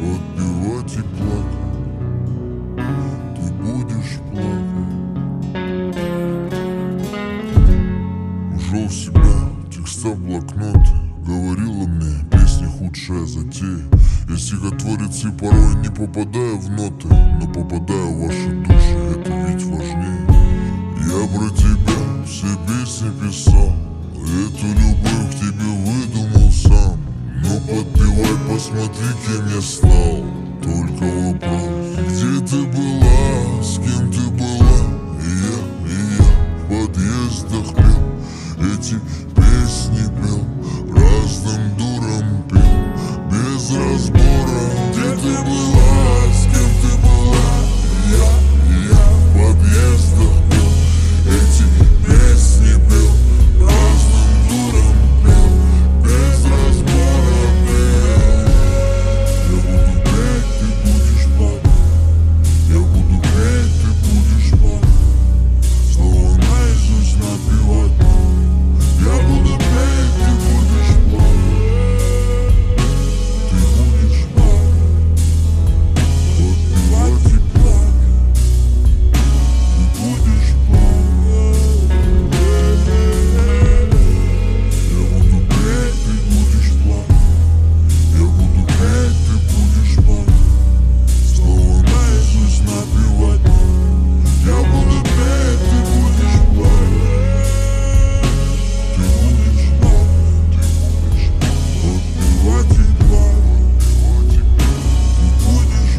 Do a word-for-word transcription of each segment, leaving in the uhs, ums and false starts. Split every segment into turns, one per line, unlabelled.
Подпевать и плакать ты будешь плакать. Ушел в себя, текста в блокноты. Говорила мне, песня худшая затея. Я стихотворец и порой не попадаю в ноты, но попадаю в ваши души, это ведь важнее. Я про тебя все песни писал, эту любовь к тебе выдумал сам. Но подпевай, посмотри, кем я стал. Только вопрос, где ты была, с кем ты была? И я, и я в подъездах пел, эти песни пел, разным дурам пел, без разбора. Где ты была, с кем ты была? И я, и я в подъездах пел, эти песни пел, разным дурам пел, без разбора пел. Я буду петь, ты будешь плакать. Я буду петь, ты будешь плакать. Слова наизусть напевать. Я буду петь, ты будешь плакать. Ты будешь плакать. Подпевать и плакать. Ты будешь плакать. Я буду петь, ты будешь плакать. Я буду петь, ты будешь плакать. Слова наизусть напевать. Я буду петь, ты будешь плакать. Ты будешь плакать, ты будешь подпевать и плакать. Ты будешь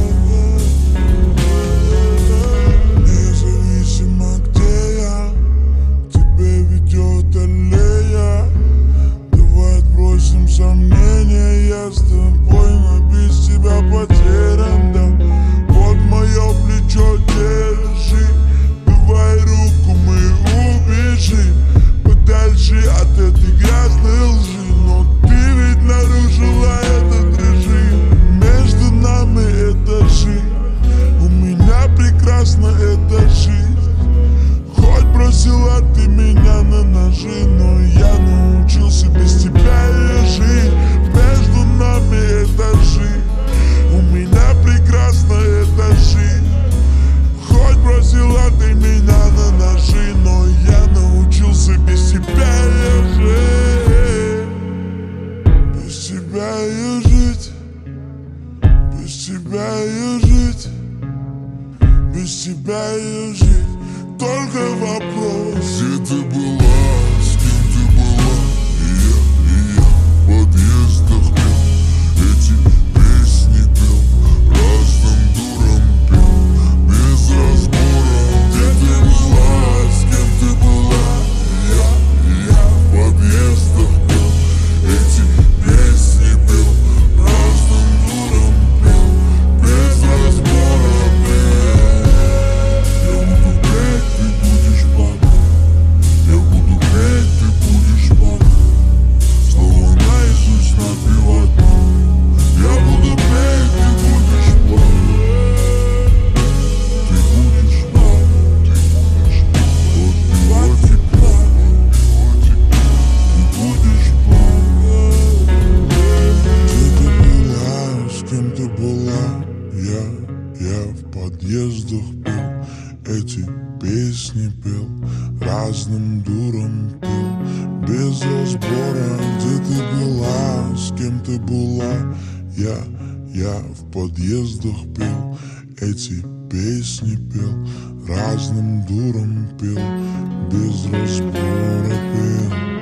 плакать. Независимо где я, тебя ведет аллея. Давай отбросим сомнения, я с тобой, но без тебя потерян, да. Вот мое плечо держи, давай руку мы убежим подальше от этой грязной лжи. Но ты ведь нарушила этот режим. Между нами это жизнь, у меня прекрасна эта жизнь. Хоть бросила ты меня на ножи, но я научился без тебя и жить. Между нами это жизнь, у меня прекрасна эта жизнь. Хоть бросила ты меня на ножи, но я научился без тебя и жить. Без тебя и жить, без тебя и жить, без тебя и жить. Только вопрос, где ты была, с кем ты была? И я, и я в подъездах пел, эти песни пел, разным дурам пел, без разбора. Где ты была, с кем ты была? И я, и я в подъездах пел, эти песни пел, разным дурам пел, без разбора пел. Я буду петь, ты будешь плакать. Я буду петь, ты будешь плакать. Слова наизусть напевать. Я буду петь, ты будешь плакать. Ты будешь плакать, ты будешь подпевать и плакать. Ты будешь плакать. Где ты была, с кем ты была? Я, я в подъездах пел, эти песни пел, разным дурам пел, без разбора. Где ты была, с кем ты была? Я, я в подъездах пел, эти песни пел, разным дурам пел, без разбора пел.